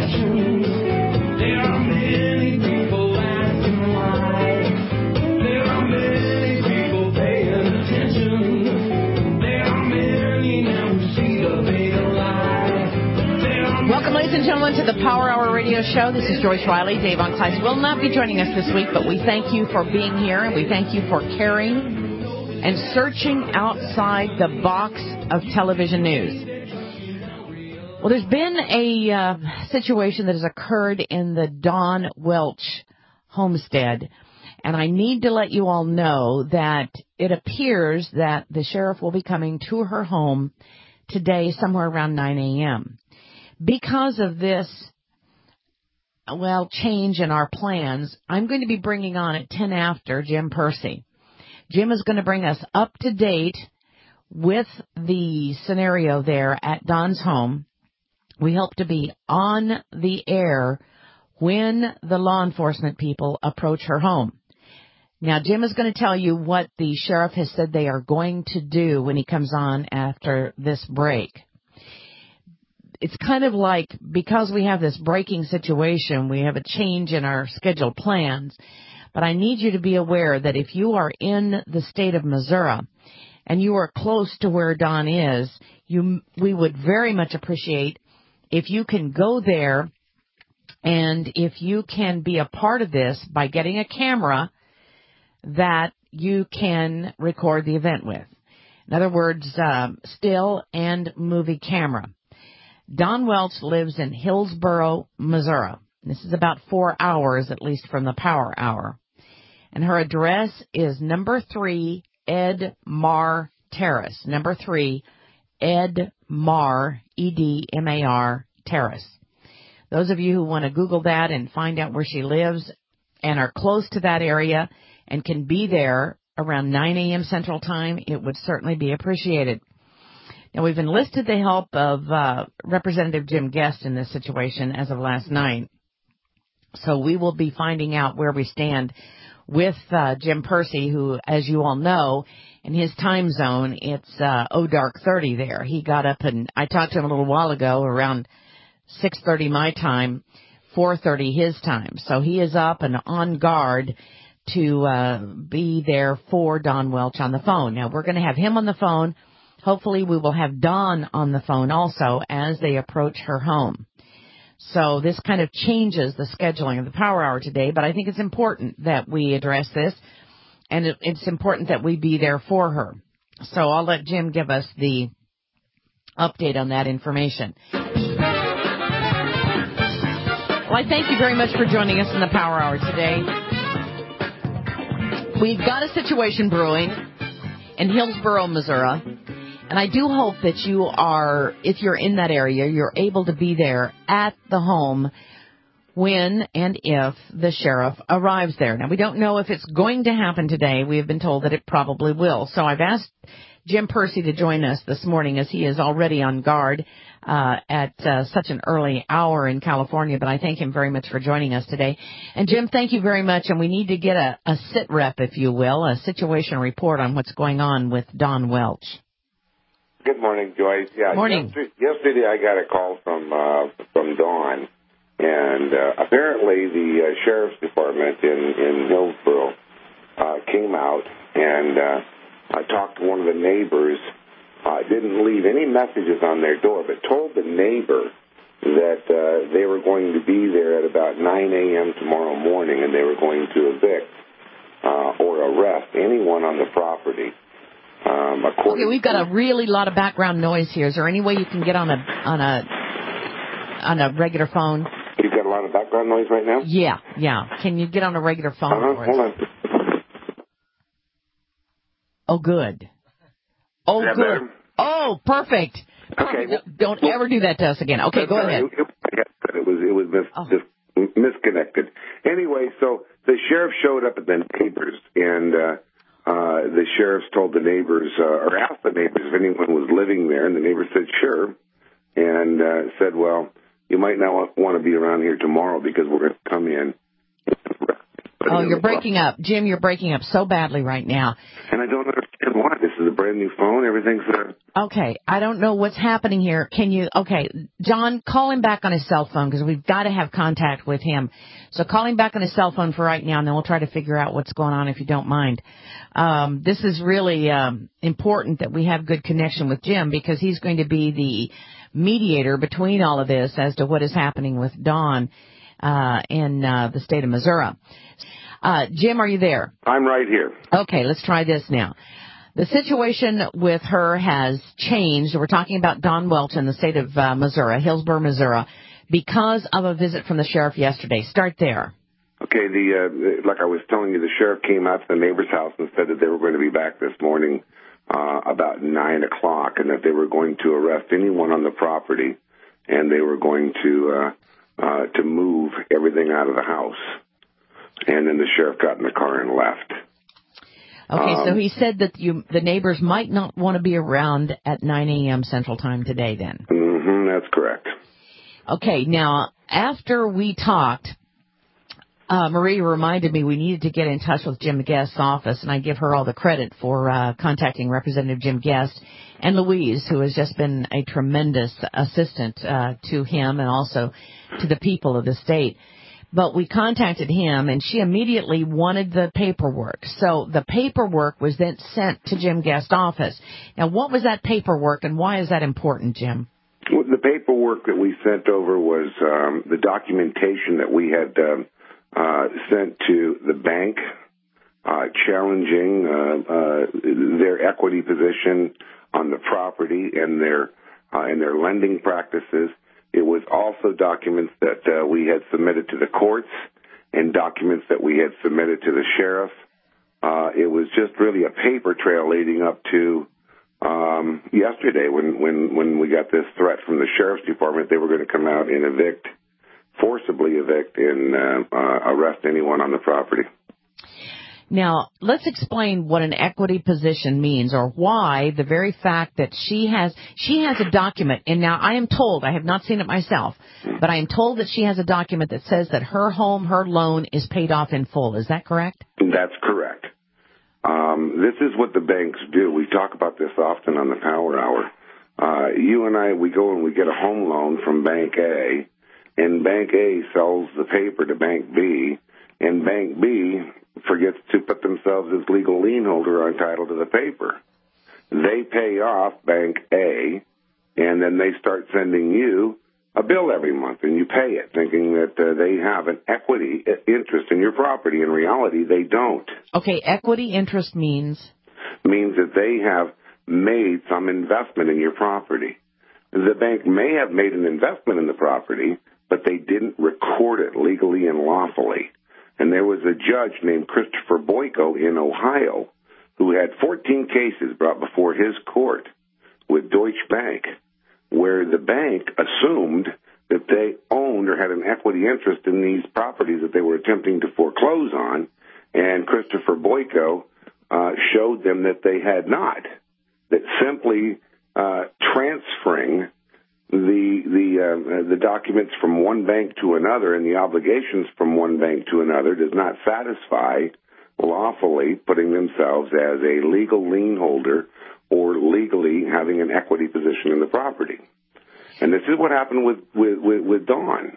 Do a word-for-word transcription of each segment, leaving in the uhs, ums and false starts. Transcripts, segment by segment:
attention. There are many people asking why. There are many people paying attention. There are many now who see the veil lie. Welcome, ladies and gentlemen, to the Power Hour Radio Show. This is Joyce Riley. Dave Oncleis will not be joining us this week, but we thank you for being here, and we thank you for caring and searching outside the box of television news. Well, there's been a uh, situation that has occurred in the Dawn Welch homestead, and I need to let you all know that it appears that the sheriff will be coming to her home today somewhere around nine a.m. Because of this, well, change in our plans, I'm going to be bringing on at ten after Jim Percy. Jim is going to bring us up to date with the scenario there at Dawn's home. We hope to be on the air when the law enforcement people approach her home. Now, Jim is going to tell you what the sheriff has said they are going to do when he comes on after this break. It's kind of like, because we have this breaking situation, we have a change in our scheduled plans. But I need you to be aware that if you are in the state of Missouri and you are close to where Dawn is, you, we would very much appreciate if you can go there and if you can be a part of this by getting a camera that you can record the event with. In other words, um, still and movie camera. Dawn Welch lives in Hillsboro, Missouri. This is about four hours, at least, from the Power Hour. And her address is number three Ed Mar Terrace. Number three Ed Mar, E D M A R, Terrace. Those of you who want to Google that and find out where she lives and are close to that area and can be there around nine a.m. Central Time, it would certainly be appreciated. Now, we've enlisted the help of uh, Representative Jim Guest in this situation as of last night. So we will be finding out where we stand with uh, Jim Percy, who, as you all know, in his time zone, it's uh, oh dark thirty there. He got up, and I talked to him a little while ago around six thirty my time, four thirty his time. So he is up and on guard to uh, be there for Dawn Welch on the phone. Now, we're going to have him on the phone. Hopefully, we will have Dawn on the phone also as they approach her home. So this kind of changes the scheduling of the Power Hour today, but I think it's important that we address this, and it, it's important that we be there for her. So I'll let Jim give us the update on that information. Well, I thank you very much for joining us in the Power Hour today. We've got a situation brewing in Hillsboro, Missouri. And I do hope that you are, if you're in that area, you're able to be there at the home when and if the sheriff arrives there. Now, we don't know if it's going to happen today. We have been told that it probably will. So I've asked Jim Percy to join us this morning, as he is already on guard uh, at uh, such an early hour in California. But I thank him very much for joining us today. And, Jim, thank you very much. And we need to get a, a sit rep, if you will, a situation report on what's going on with Dawn Welch. Good morning, Joyce. Yeah, morning. Yesterday, yesterday I got a call from uh, from Dawn, and uh, apparently the uh, sheriff's department in in Hillsboro uh, came out, and uh, I talked to one of the neighbors. I uh, didn't leave any messages on their door, but told the neighbor that uh, they were going to be there at about nine a.m. tomorrow morning, and they were going to evict uh, or arrest anyone on the property. Um, okay, we've got a really lot of background noise here. Is there any way you can get on a on a on a regular phone? You've got a lot of background noise right now? Yeah, yeah. Can you get on a regular phone? Uh-huh. Hold on. Oh, good. Oh, good. Better? Oh, perfect. Okay. Don't, don't ever do that to us again. Okay, go ahead. It, it, it was it was mis, oh. just misconnected. Anyway, so the sheriff showed up at the neighbors, and uh, uh, the sheriff told the neighbors, uh, or asked the neighbors if anyone was living there, and the neighbors said sure, and uh, said, well, you might not want to be around here tomorrow because we're going to come in. Oh, you're breaking up. Jim, you're breaking up so badly right now. And I don't understand why. This is a brand new phone. Everything's uh, Okay, I don't know what's happening here. Can you, okay, John, call him back on his cell phone because we've got to have contact with him. So call him back on his cell phone for right now, and then we'll try to figure out what's going on if you don't mind. Um, this is really um, important that we have good connection with Jim because he's going to be the mediator between all of this as to what is happening with Dawn uh, in uh, the state of Missouri. Uh, Jim, are you there? I'm right here. Okay, let's try this now. The situation with her has changed. We're talking about Dawn Welch in the state of uh, Missouri, Hillsborough, Missouri, because of a visit from the sheriff yesterday. Start there. Okay, the uh, like I was telling you, the sheriff came out to the neighbor's house and said that they were going to be back this morning uh, about nine o'clock, and that they were going to arrest anyone on the property, and they were going to uh, uh, to move everything out of the house. And then the sheriff got in the car and left. Okay, um, so he said that you, the neighbors might not want to be around at nine a.m. Central Time today then. Mm-hmm, that's correct. Okay, now, after we talked, uh, Marie reminded me we needed to get in touch with Jim Guest's office, and I give her all the credit for uh, contacting Representative Jim Guest and Louise, who has just been a tremendous assistant uh, to him and also to the people of the state. But we contacted him, and she immediately wanted the paperwork. So the paperwork was then sent to Jim Guest's office. Now, what was that paperwork, and why is that important, Jim? Well, the paperwork that we sent over was um, the documentation that we had um, uh, sent to the bank uh, challenging uh, uh, their equity position on the property and their uh, and their lending practices. It was also documents that uh, we had submitted to the courts and documents that we had submitted to the sheriff. Uh, it was just really a paper trail leading up to um, yesterday when, when, when we got this threat from the sheriff's department. They were going to come out and evict, forcibly evict and uh, uh, arrest anyone on the property. Now, let's explain what an equity position means, or why the very fact that she has she has a document, and now I am told, I have not seen it myself, but I am told that she has a document that says that her home, her loan is paid off in full. Is that correct? That's correct. Um, this is what the banks do. We talk about this often on the Power Hour. Uh, you and I, we go and we get a home loan from Bank A, and Bank A sells the paper to Bank B, and Bank B forgets to put themselves as legal lien holder on title to the paper. They pay off Bank A, and then they start sending you a bill every month, and you pay it, thinking that uh, they have an equity interest in your property. In reality, they don't. Okay, equity interest means? Means that they have made some investment in your property. The bank may have made an investment in the property, but they didn't record it legally and lawfully. And there was a judge named Christopher Boyko in Ohio who had fourteen cases brought before his court with Deutsche Bank, where the bank assumed that they owned or had an equity interest in these properties that they were attempting to foreclose on, and Christopher Boyko uh, showed them that they had not, that simply uh, transferring the the uh, the documents from one bank to another and the obligations from one bank to another does not satisfy lawfully putting themselves as a legal lien holder or legally having an equity position in the property. And this is what happened with with with, with Dawn.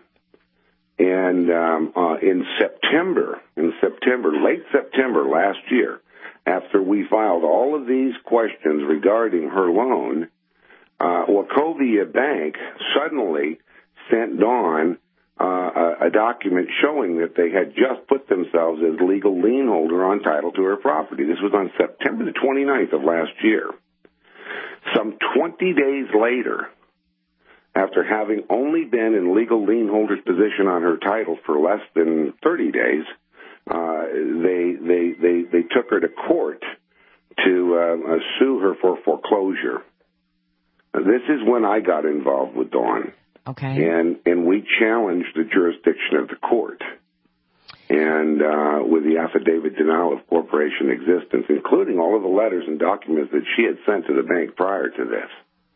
And um, uh, in September, in September, late September last year, after we filed all of these questions regarding her loan, Uh, Wachovia Bank suddenly sent Dawn uh, a, a document showing that they had just put themselves as legal lien holder on title to her property. This was on September the twenty-ninth of last year. Some twenty days later, after having only been in legal lien holder's position on her title for less than thirty days, uh, they, they, they, they took her to court to uh, uh, sue her for foreclosure. This is when I got involved with Dawn. Okay. And and we challenged the jurisdiction of the court. And uh, with the affidavit denial of corporation existence, including all of the letters and documents that she had sent to the bank prior to this.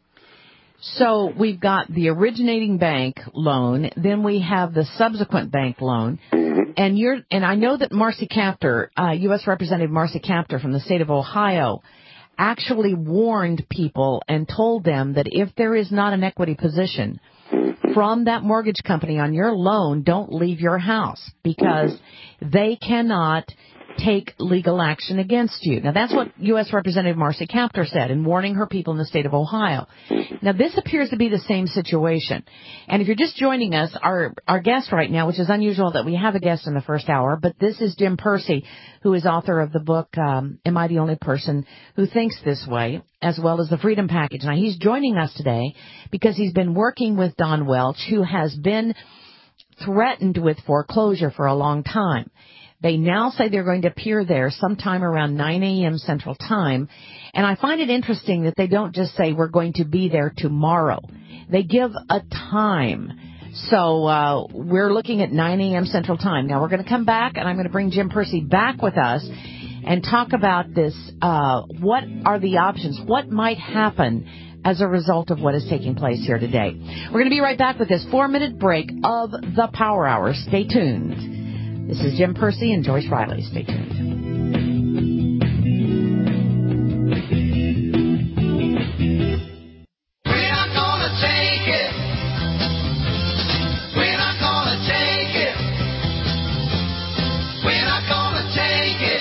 So we've got the originating bank loan, then we have the subsequent bank loan, mm-hmm. and you're and I know that Marcy Kaptur, uh, U S Representative Marcy Kaptur from the state of Ohio, actually warned people and told them that if there is not an equity position from that mortgage company on your loan, don't leave your house because they cannot take legal action against you. Now, that's what U S Representative Marcy Kaptur said in warning her people in the state of Ohio. Now, this appears to be the same situation. And if you're just joining us, our, our guest right now, which is unusual that we have a guest in the first hour, but this is Jim Percy, who is author of the book, um, Am I the Only Person Who Thinks This Way, as well as the Freedom Package. Now, he's joining us today because he's been working with Don Welch, who has been threatened with foreclosure for a long time. They now say they're going to appear there sometime around nine a.m. Central Time. And I find it interesting that they don't just say we're going to be there tomorrow. They give a time. So uh, we're looking at nine a.m. Central Time. Now, we're going to come back, and I'm going to bring Jim Percy back with us and talk about this. Uh, what are the options? What might happen as a result of what is taking place here today? We're going to be right back with this four-minute break of the Power Hour. Stay tuned. This is Jim Percy and Joyce Riley. Stay tuned. We're not gonna take it. We're not gonna take it. We're not gonna take it.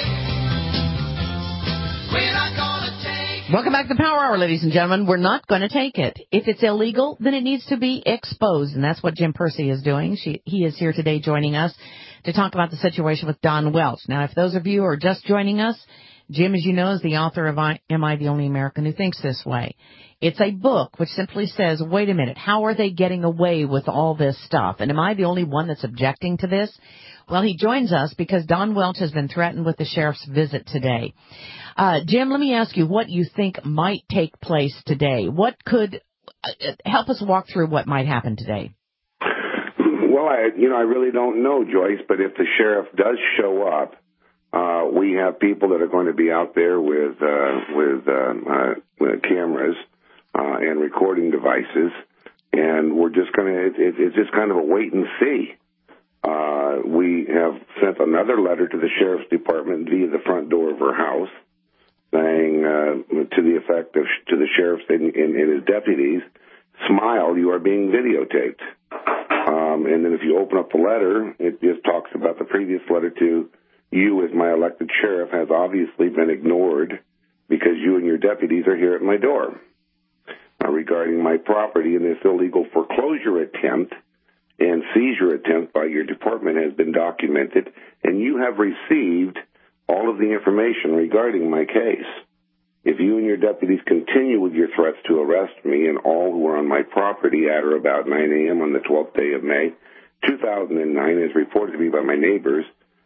We're not gonna take it. Welcome back to the Power Hour, ladies and gentlemen. We're not going to take it. If it's illegal, then it needs to be exposed, and that's what Jim Percy is doing. She, he is here today joining us to talk about the situation with Don Welch. Now, if those of you who are just joining us, Jim, as you know, is the author of I, Am I the Only American Who Thinks This Way? It's a book which simply says, wait a minute, how are they getting away with all this stuff? And am I the only one that's objecting to this? Well, he joins us because Don Welch has been threatened with the sheriff's visit today. Uh, Jim, let me ask you what you think might take place today. What could uh, help us walk through what might happen today? Well, I, you know, I really don't know, Joyce, but if the sheriff does show up, uh, we have people that are going to be out there with, uh, with, uh, uh, with cameras, uh, and recording devices, and we're just going to, it, it, it's just kind of a wait and see. Uh, we have sent another letter to the sheriff's department via the front door of her house, saying, uh, to the effect of, to the sheriff and, and, and his deputies, smile, you are being videotaped. Um, and then if you open up the letter, it just talks about the previous letter to you as my elected sheriff has obviously been ignored because you and your deputies are here at my door. Uh, regarding my property and this illegal foreclosure attempt and seizure attempt by your department has been documented, and you have received all of the information regarding my case. If you and your deputies continue with your threats to arrest me and all who are on my property at or about nine a.m. on the twelfth day of May, two thousand nine, as reported to me by my neighbors,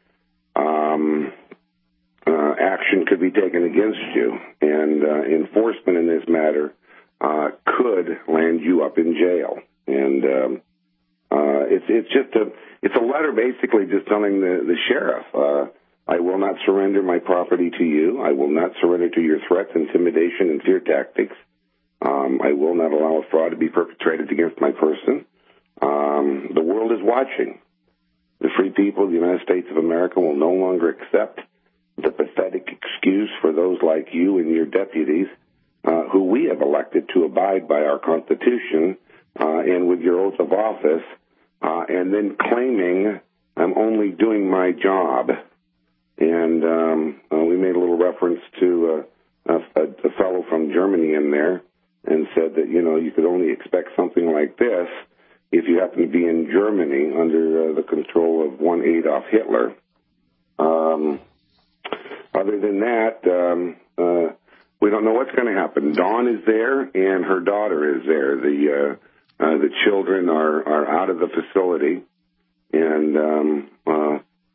um, uh, action could be taken against you, and uh, enforcement in this matter uh, could land you up in jail. And um, uh, it's it's just a it's a letter basically just telling the the sheriff. Uh, I will not surrender my property to you. I will not surrender to your threats, intimidation, and fear tactics. Um, I will not allow a fraud to be perpetrated against my person. Um, the world is watching. The free people of the United States of America will no longer accept the pathetic excuse for those like you and your deputies, uh, who we have elected to abide by our Constitution uh, and with your oath of office, uh, and then claiming I'm only doing my job. And um, uh, we made a little reference to uh, a, a fellow from Germany in there and said that, you know, you could only expect something like this if you happen to be in Germany under uh, the control of one Adolf Hitler. Um, other than that, um, uh, we don't know what's going to happen. Dawn is there and her daughter is there. The uh, uh, the children are, are out of the facility. And um, uh,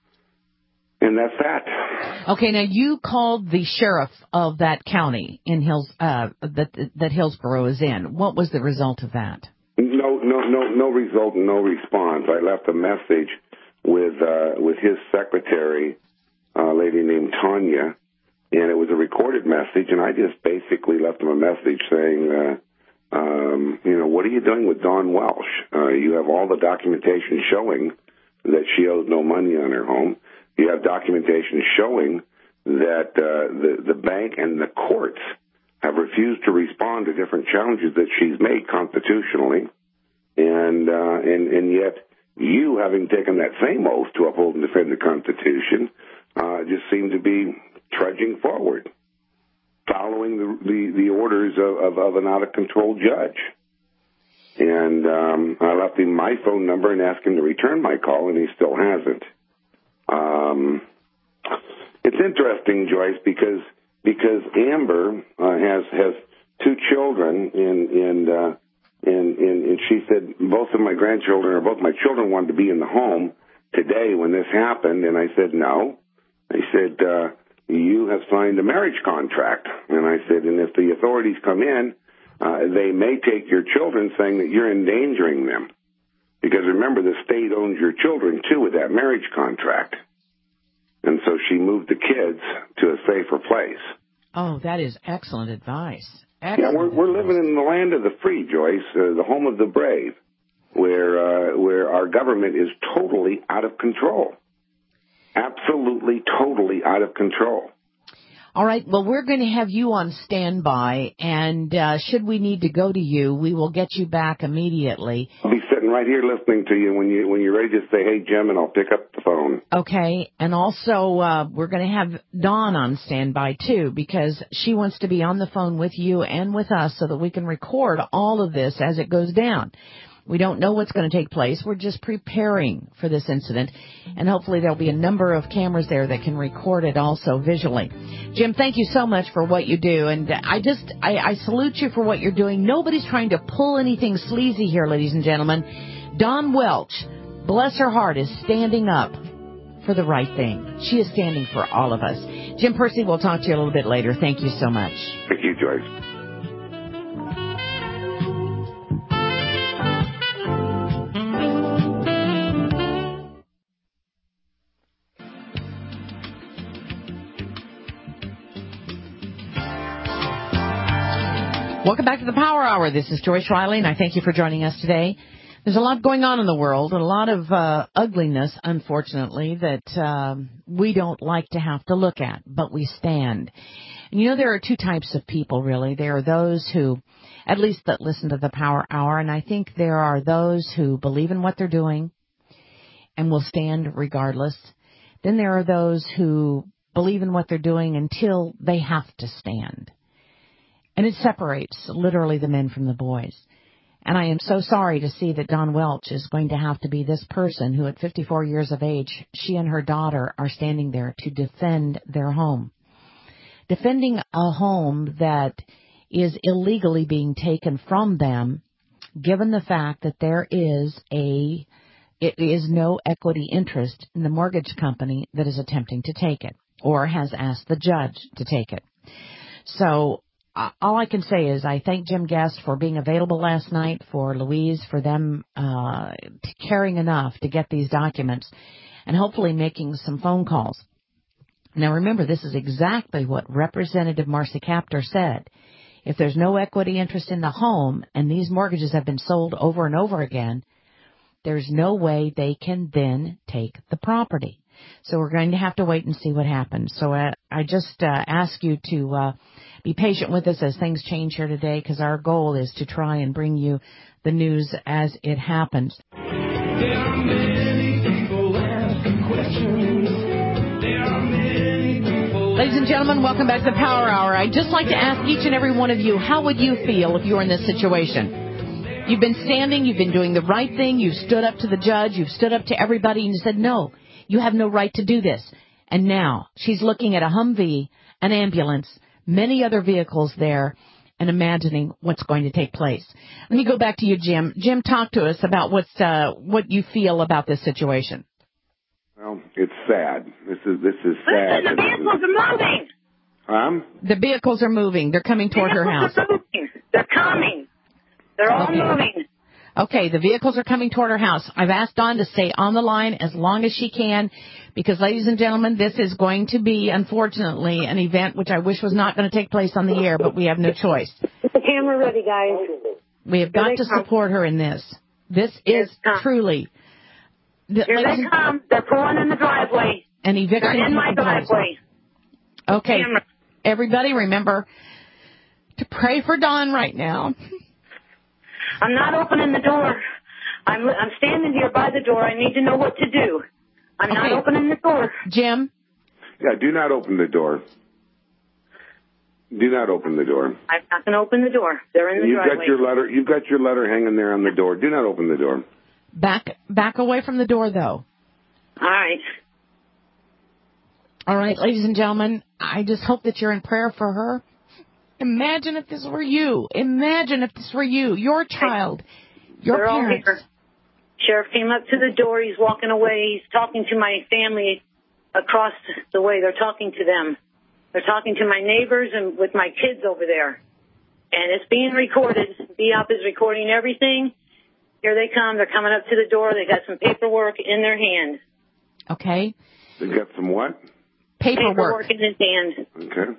And that's that. Okay, now you called the sheriff of that county in Hills uh, that that Hillsborough is in. What was the result of that? No, no, no, no result, no response. I left a message with uh, with his secretary, a lady named Tanya, and it was a recorded message. And I just basically left him a message saying, uh, um, you know, what are you doing with Dawn Welch? Uh, you have all the documentation showing that she owes no money on her home. You have documentation showing that uh, the, the bank and the courts have refused to respond to different challenges that she's made constitutionally, and uh, and and yet you, having taken that same oath to uphold and defend the Constitution, uh, just seem to be trudging forward, following the the, the orders of, of, of an out-of-control judge. And um, I left him my phone number and asked him to return my call, and he still hasn't. Um, it's interesting, Joyce, because because Amber uh, has has two children, and and, uh, and and and she said both of my grandchildren or both my children wanted to be in the home today when this happened, and I said no. I said uh, you have signed a marriage contract, and I said, and if the authorities come in, uh, they may take your children, saying that you're endangering them, because remember the state owns your children too with that marriage contract. And so she moved the kids to a safer place. Oh, that is excellent advice. Excellent yeah, we're we're advice. living in the land of the free, Joyce, uh, the home of the brave, where uh, where our government is totally out of control. Absolutely, totally out of control. All right. Well, we're going to have you on standby, and uh, should we need to go to you, we will get you back immediately. I'll be sitting right here listening to you when you when you're ready to say, "Hey, Jim," and I'll pick up the phone. Okay. And also, uh, we're going to have Dawn on standby too, because she wants to be on the phone with you and with us so that we can record all of this as it goes down. We don't know what's going to take place. We're just preparing for this incident, and hopefully there'll be a number of cameras there that can record it also visually. Jim, thank you so much for what you do, and I just, I, I salute you for what you're doing. Nobody's trying to pull anything sleazy here, ladies and gentlemen. Dawn Welch, bless her heart, is standing up for the right thing. She is standing for all of us. Jim Percy, we'll talk to you a little bit later. Thank you so much. Thank you, Joyce. Welcome back to the Power Hour. This is Joyce Riley, and I thank you for joining us today. There's a lot going on in the world, a lot of uh, ugliness, unfortunately, that um, we don't like to have to look at, but we stand. And you know, there are two types of people, really. There are those who, at least that listen to the Power Hour, and I think there are those who believe in what they're doing and will stand regardless. Then there are those who believe in what they're doing until they have to stand. And it separates literally the men from the boys. And I am so sorry to see that Dawn Welch is going to have to be this person who at fifty-four years of age, she and her daughter are standing there to defend their home. Defending a home that is illegally being taken from them, given the fact that there is a, it is no equity interest in the mortgage company that is attempting to take it or has asked the judge to take it. So, all I can say is I thank Jim Guest for being available last night, for Louise, for them uh, caring enough to get these documents, and hopefully making some phone calls. Now, remember, this is exactly what Representative Marcy Kaptur said. If there's no equity interest in the home and these mortgages have been sold over and over again, there's no way they can then take the property. So we're going to have to wait and see what happens. So uh, I just uh, ask you to uh, be patient with us as things change here today, because our goal is to try and bring you the news as it happens. There are many people asking questions. There are many people. Ladies and gentlemen, welcome back to the Power Hour. I'd just like to ask each and every one of you, how would you feel if you were in this situation? You've been standing, you've been doing the right thing, you've stood up to the judge, you've stood up to everybody, and you said, no, you have no right to do this. And now she's looking at a Humvee, an ambulance, many other vehicles there, and imagining what's going to take place. Let me go back to you, Jim. Jim, talk to us about what's uh, what you feel about this situation. Well, it's sad. This is this is sad. Listen, the vehicles are moving. Um? The vehicles are moving. They're coming toward her house. Are moving. They're coming. They're all Okay. moving. Okay, the vehicles are coming toward her house. I've asked Dawn to stay on the line as long as she can, because, ladies and gentlemen, this is going to be, unfortunately, an event which I wish was not going to take place on the air, but we have no choice. Get the camera ready, guys. We have got they to come. support her in this. This Here is they come. truly the, Here ladies they and- come. They're pulling in the driveway. an eviction. They're in my taking place. driveway. Okay, Camera. everybody remember to pray for Dawn right now. I'm not opening the door. I'm I'm standing here by the door. I need to know what to do. I'm Okay. not opening the door. Jim? Yeah, do not open the door. Do not open the door. I'm not going to open the door. They're in the You've driveway. got your letter. You've got your letter hanging there on the door. Do not open the door. Back back away from the door, though. All right. All right, ladies and gentlemen, I just hope that you're in prayer for her. Imagine if this were you. Imagine if this were you, your child, your They're all parents. here. Sheriff came up to the door. He's walking away. He's talking to my family across the way. They're talking to them. They're talking to my neighbors and with my kids over there. And it's being recorded. B O P is recording everything. Here they come. They're coming up to the door. They got some paperwork in their hand. Okay? They got some what? Paperwork. Paperwork in his hand. Okay.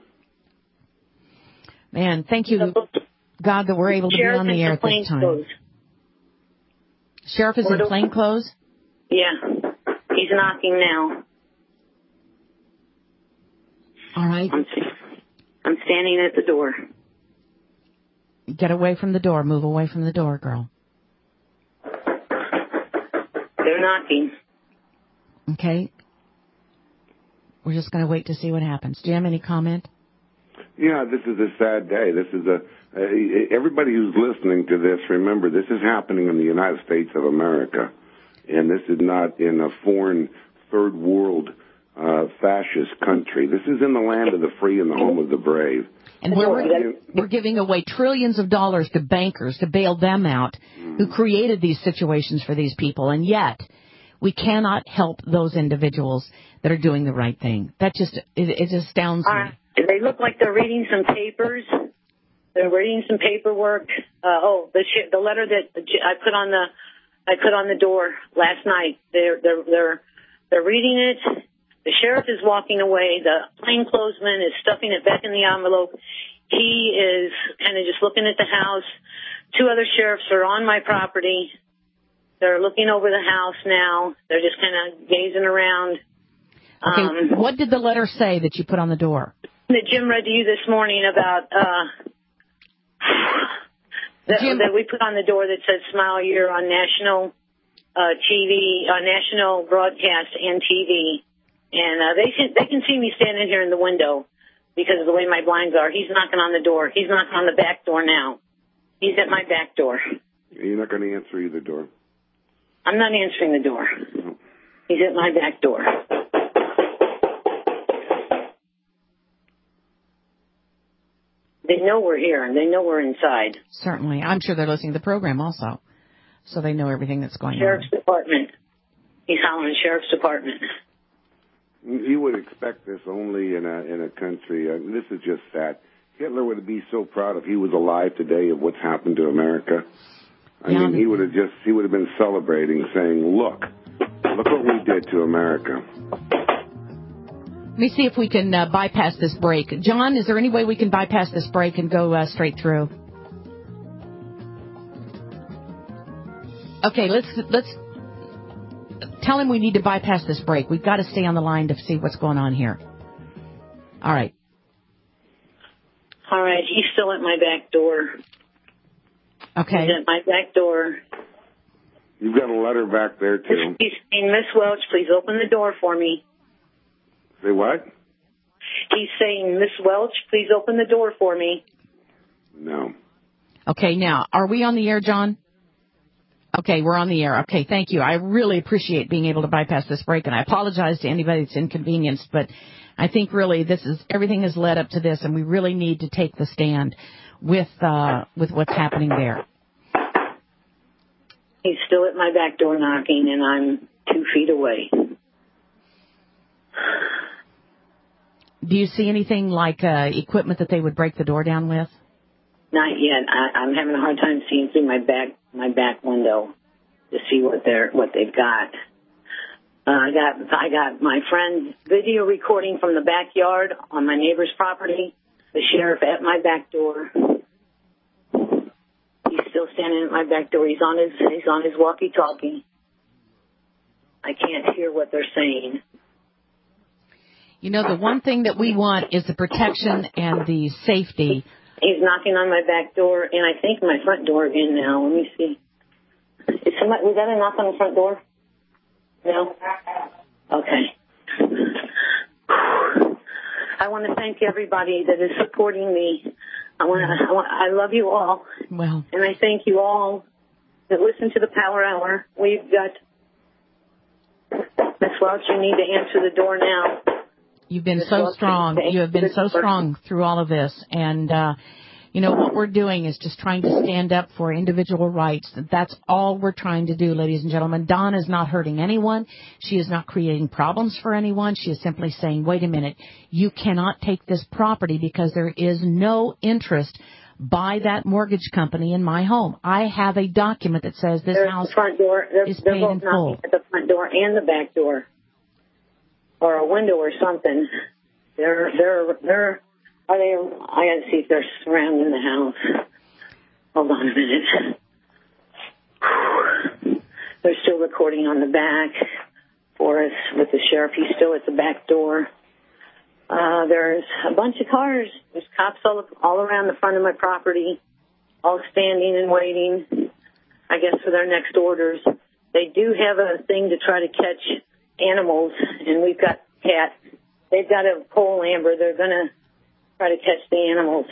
Man, thank you, God, that we're able to be Sheriff on the in air at plain this time. clothes. Sheriff is in plain clothes? Yeah. He's knocking now. All right. I'm, I'm standing at the door. Get away from the door. Move away from the door, girl. They're knocking. Okay? We're just going to wait to see what happens. Jim, any comment? Yeah, this is a sad day. This is a uh, everybody who's listening to this. Remember, this is happening in the United States of America, and this is not in a foreign third world uh, fascist country. This is in the land of the free and the home of the brave. And we're, we're giving away trillions of dollars to bankers to bail them out, who created these situations for these people, and yet we cannot help those individuals that are doing the right thing. That just it, it astounds Uh, me. they look like they're reading some papers. They're reading some paperwork. Uh, oh, the sh- the letter that I put on the I put on the door last night. They're they're they're they're reading it. The sheriff is walking away. The plainclothesman is stuffing it back in the envelope. He is kind of just looking at the house. Two other sheriffs are on my property. They're looking over the house now. They're just kind of gazing around. Okay, Um, what did the letter say that you put on the door? that Jim read to you this morning about uh, that, Jim- that we put on the door that says "Smile Year" on national uh, T V, uh, national broadcast and T V, and uh, they can they can see me standing here in the window because of the way my blinds are. He's knocking on the door. He's knocking on the back door now. He's at my back door. You're not going to answer either door. I'm not answering the door. He's at my back door. They know we're here, and they know we're inside. Certainly. I'm sure they're listening to the program also, so they know everything that's going Sheriff's on. Department. He's hollering Sheriff's Department. You would expect this only in a in a country. Uh, this is just sad. Hitler would be so proud if he was alive today of what's happened to America. I Yeah. mean, he would have just he would have been celebrating, saying, "Look, look what we did to America." Let me see if we can uh, bypass this break. John, is there any way we can bypass this break and go uh, straight through? Okay, let's let's tell him we need to bypass this break. We've got to stay on the line to see what's going on here. All right. All right, he's still at my back door. Okay. He's at my back door. You've got a letter back there too. He's saying, "Miss Welch, please open the door for me." Say what? He's saying, "Miss Welch, please open the door for me." No. Okay, now, are we on the air, John? Okay, we're on the air. Okay, thank you. I really appreciate being able to bypass this break, and I apologize to anybody that's inconvenienced, but I think really this is everything has led up to this, and we really need to take the stand with uh, with what's happening there. He's still at my back door knocking, and I'm two feet away. Do you see anything like uh, equipment that they would break the door down with? Not yet. I, I'm having a hard time seeing through my back my back window to see what they're what they've got. Uh, I got I got my friend's video recording from the backyard on my neighbor's property. The sheriff at my back door. He's still standing at my back door. He's on his he's on his walkie-talkie. I can't hear what they're saying. You know, the one thing that we want is the protection and the safety He's knocking on my back door, and I think my front door again now. Let me see. Is somebody, was that a knock on the front door? No? Okay. I want to thank everybody that is supporting me. I want to. I, want, I love you all. Well, and I thank you all that listen to the Power Hour. We've got. Miss Welch, you need to answer the door now. You've been Miss so Welch, strong. You have been so strong through all of this, and uh, you know what we're doing is just trying to stand up for individual rights. That's all we're trying to do, ladies and gentlemen. Dawn is not hurting anyone. She is not creating problems for anyone. She is simply saying, "Wait a minute, you cannot take this property because there is no interest by that mortgage company in my home. I have a document that says this There's house the front door. They're, is they're paid both in knocking full." at the front door and the back door, or a window or something. They're they're they're. Are they? I got to see if they're surrounding the house. Hold on a minute. They're still recording on the back for us with the sheriff. He's still at the back door. Uh, there's a bunch of cars. There's cops all, all around the front of my property, all standing and waiting, I guess, for their next orders. They do have a thing to try to catch animals, and we've got cats. They've got a pole amber. They're going to try to catch the animals.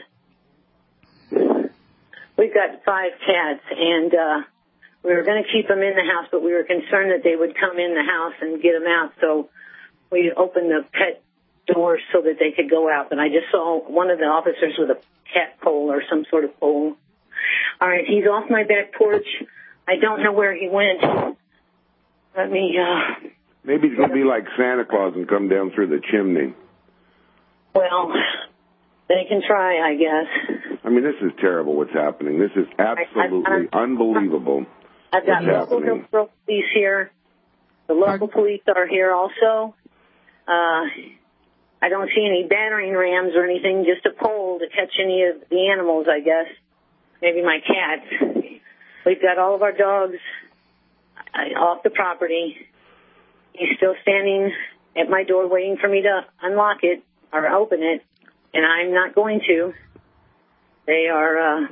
We've got five cats, and uh, we were going to keep them in the house, but we were concerned that they would come in the house and get them out, so we opened the pet door so that they could go out. But I just saw one of the officers with a cat pole or some sort of pole. All right, he's off my back porch. I don't know where he went. Let me... Uh, Maybe he's going to be like Santa Claus and come down through the chimney. Well, they can try, I guess. I mean, this is terrible what's happening. This is absolutely I, I, unbelievable. I've got what's local happening. Hillsborough police here. The local police are here also. Uh, I don't see any battering rams or anything, just a pole to catch any of the animals, I guess. Maybe my cats. We've got all of our dogs off the property. He's still standing at my door waiting for me to unlock it or open it, and I'm not going to. They are uh,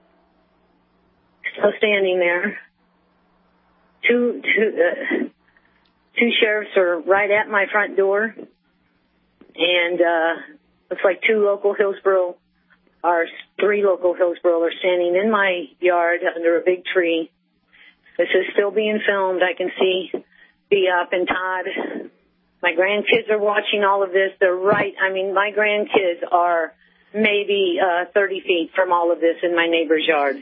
still standing there. Two, two, uh, two sheriffs are right at my front door, and uh, looks like two local Hillsborough, or three local Hillsborough are standing in my yard under a big tree. This is still being filmed. I can see Be Up and Todd. My grandkids are watching all of this. They're right. I mean, my grandkids are maybe uh, thirty feet from all of this in my neighbor's yard.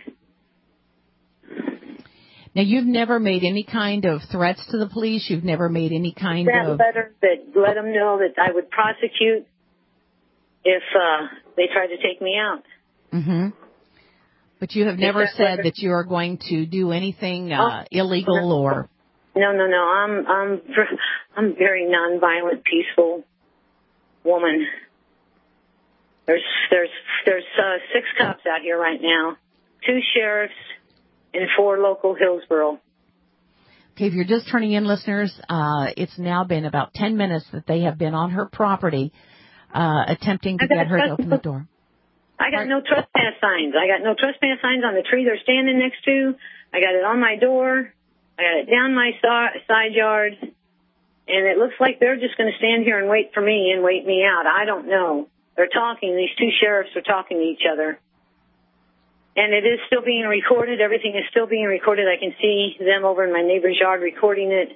Now, you've never made any kind of threats to the police? You've never made any kind that of... letter that let them know that I would prosecute if uh, they tried to take me out. Mm-hmm. But you have never that said letter... that you are going to do anything uh, oh, illegal no. or... No, no, no. I'm, I'm, I'm a very nonviolent, peaceful woman. There's, there's, there's uh, six cops out here right now, two sheriffs, and four local Hillsborough. Okay, if you're just turning in, listeners, uh, it's now been about ten minutes that they have been on her property, uh, attempting to get her to open the door. I got no trespass signs. I got no trespass signs on the tree they're standing next to. I got it on my door. I got it down my side yard, and it looks like they're just going to stand here and wait for me and wait me out. I don't know. They're talking. These two sheriffs are talking to each other, and it is still being recorded. Everything is still being recorded. I can see them over in my neighbor's yard recording it.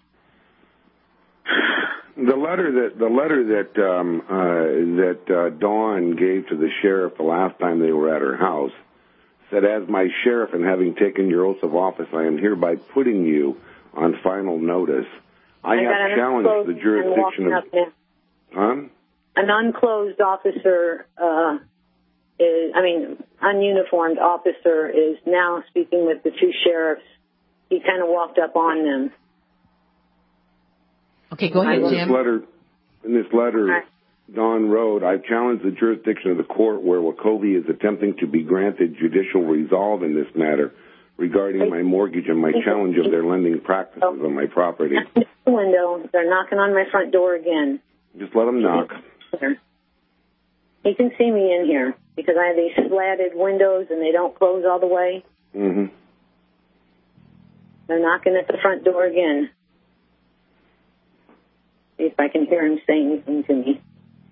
The letter that the letter that um, uh, that uh, Dawn gave to the sheriff the last time they were at her house said, "As my sheriff and having taken your oath of office, I am hereby putting you on final notice. I, I have challenged the jurisdiction of..." Huh? An unclosed officer, uh, is, I mean, ununiformed officer is now speaking with the two sheriffs. He kind of walked up on them. Okay, go ahead, in Jim. This letter, in this letter, right. Dawn wrote, "I challenge the jurisdiction of the court where Wachovia is attempting to be granted judicial resolve in this matter regarding my mortgage and my challenge of their lending practices on my property." The window. They're knocking on my front door again. Just let them knock. He can see me in here. because I have these slatted windows and they don't close all the way. Mm-hmm. They're knocking at the front door again. See if I can hear him say anything to me.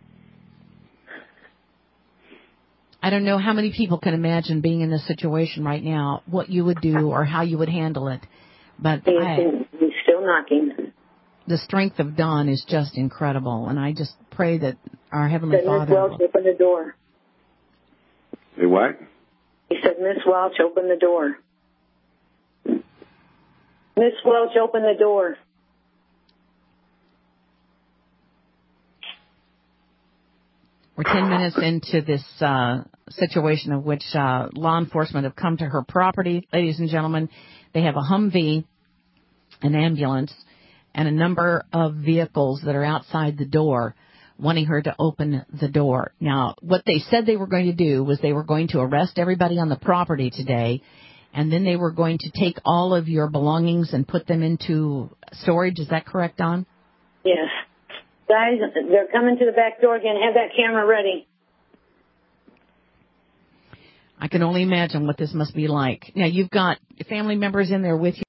I don't know how many people can imagine being in this situation right now, what you would do or how you would handle it. But He's, I, he's still knocking. the strength of Don is just incredible, and I just pray that our Heavenly He said, Miss Father... Welch, open the door. Say what? He said, Miss Welch, open the door. Miss Welch, open the door. We're ten minutes into this uh, situation of which uh, law enforcement have come to her property. Ladies and gentlemen, they have a Humvee, an ambulance, and a number of vehicles that are outside the door wanting her to open the door. Now, what they said they were going to do was they were going to arrest everybody on the property today, and then they were going to take all of your belongings and put them into storage. Is that correct, Don? Yes. Guys, they're coming to the back door again. Have that camera ready. I can only imagine what this must be like. Now, you've got family members in there with you.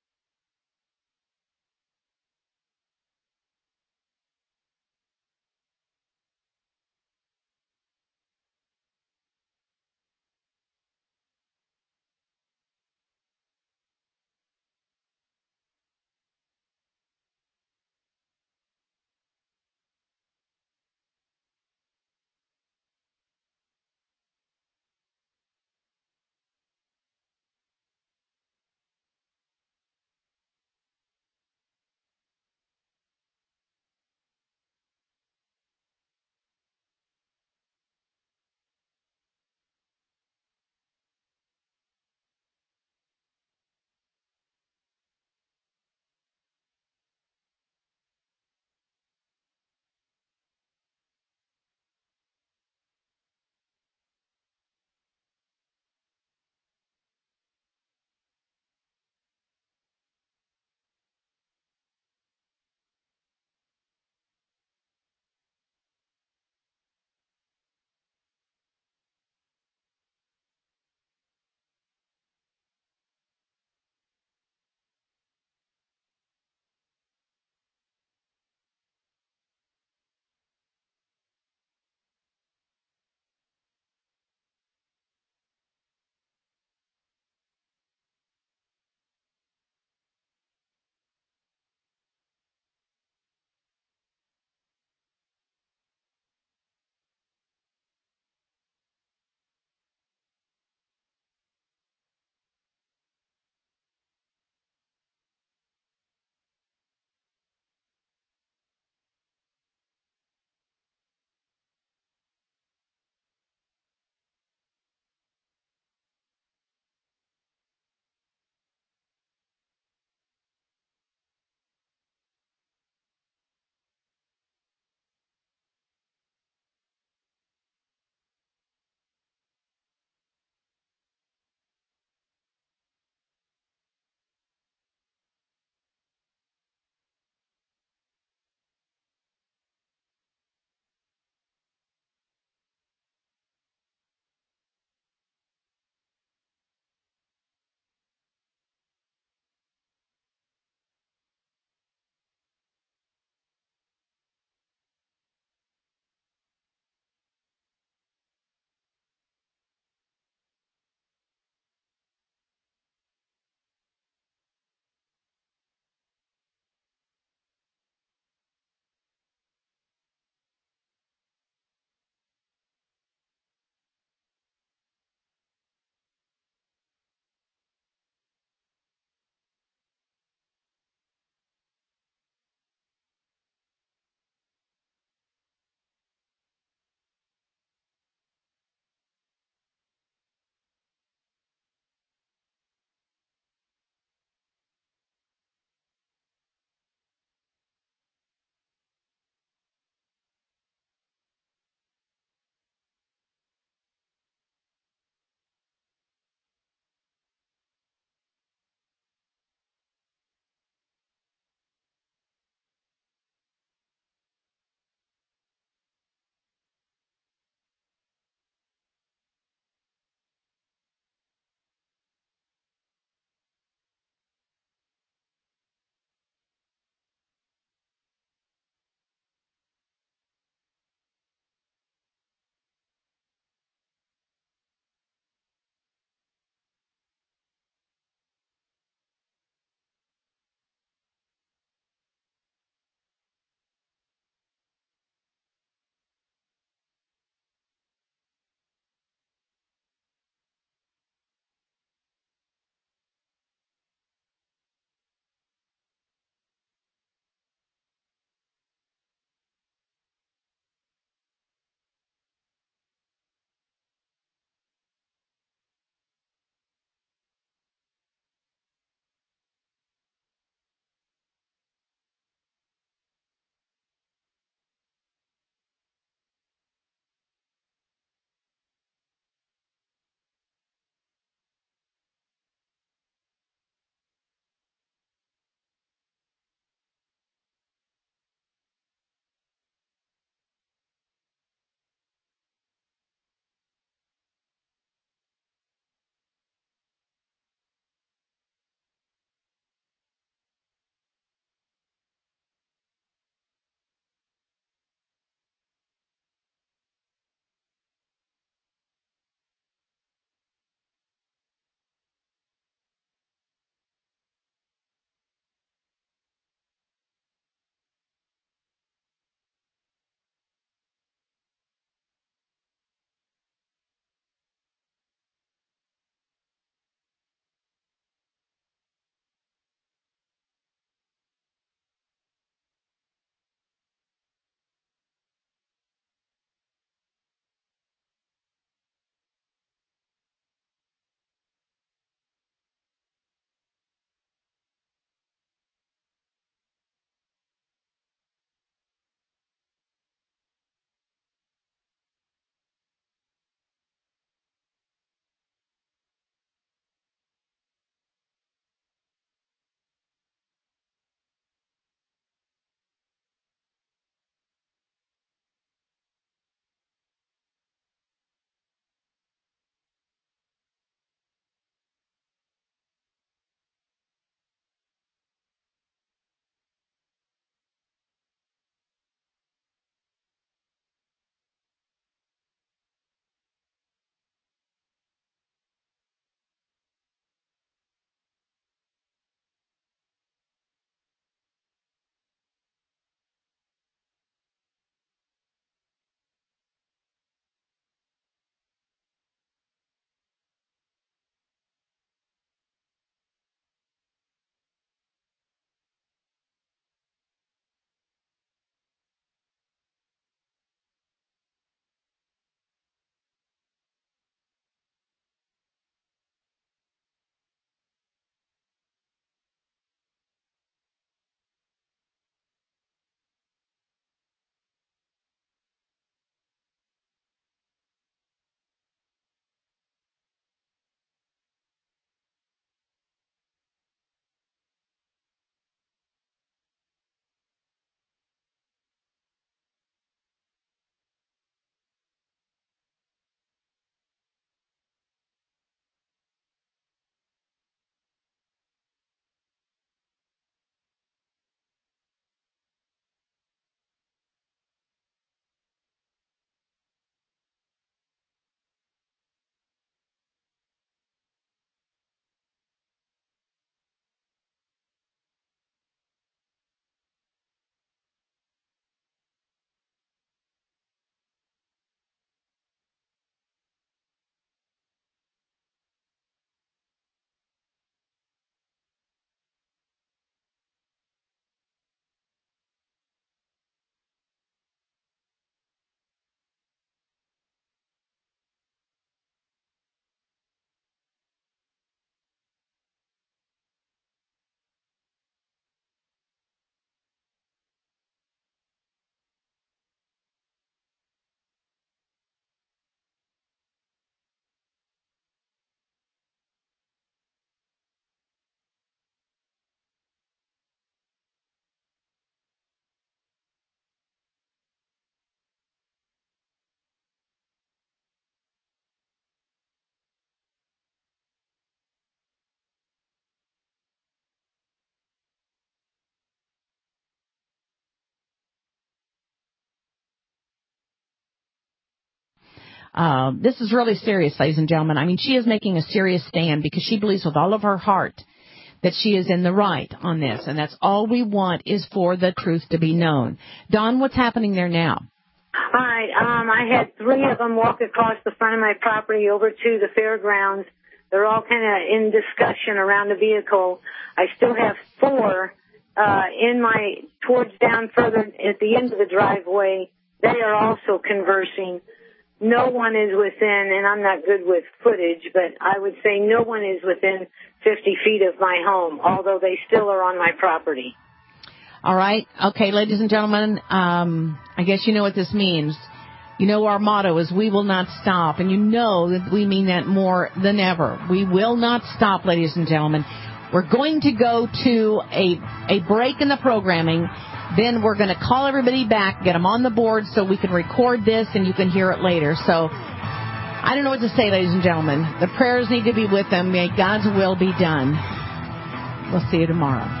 Uh, this is really serious, ladies and gentlemen. I mean, she is making a serious stand because she believes with all of her heart that she is in the right on this, and that's all we want is for the truth to be known. Dawn, what's happening there now? All right. Um, I had three of them walk across the front of my property over to the fairgrounds. They're all kind of in discussion around the vehicle. I still have four uh, in my, towards down further at the end of the driveway. They are also conversing. No one is within, and I'm not good with footage, but I would say no one is within fifty feet of my home, although they still are on my property. All right. Okay, ladies and gentlemen, um, I guess you know what this means. You know our motto is we will not stop, and you know that we mean that more than ever. We will not stop, ladies and gentlemen. We're going to go to a, a break in the programming. Then we're going to call everybody back, get them on the board so we can record this and you can hear it later. So I don't know what to say, ladies and gentlemen. The prayers need to be with them. May God's will be done. We'll see you tomorrow.